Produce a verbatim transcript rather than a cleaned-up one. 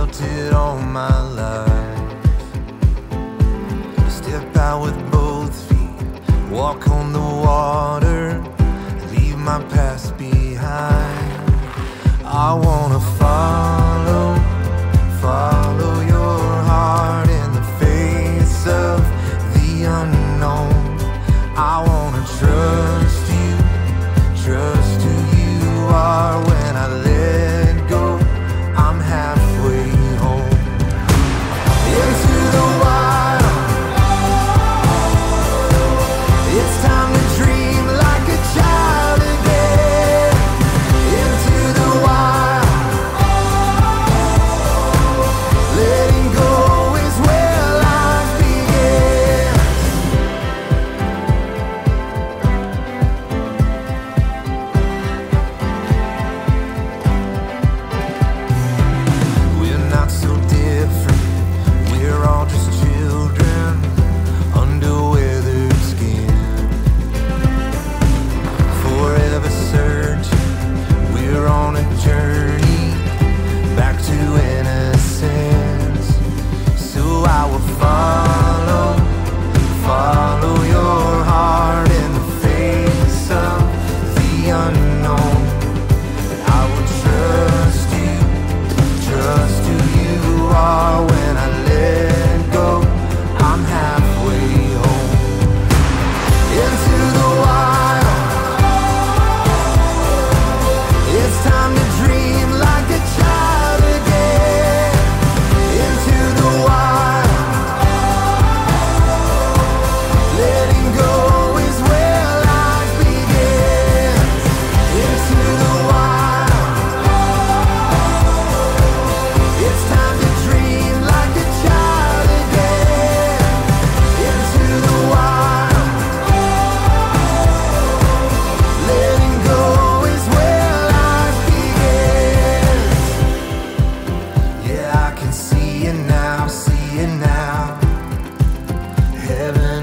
felt it all my life. Step out with both feet, walk on the water, leave my past behind. I wanna follow, follow your heart in the face of the unknown. I wanna trust you, trust who you are. When I let go, I'm halfway home. Into the wild, it's time to dream like a child again. Into the wild, letting go is where life begins. We're not so different, we're all just children under weathered skin. Forever searching, we're on a journey back to innocence. So I will follow, follow your heart in the face of the unknown. I will trust you, trust who you are. When I let go, I'm halfway home. Into the wild, it's time to dream like a child again. Into the wild, letting go is where life begins. Into the wild, it's time to dream like a child again. Into the wild, letting go is where life begins. Yeah, I can see it now, see it now. Heaven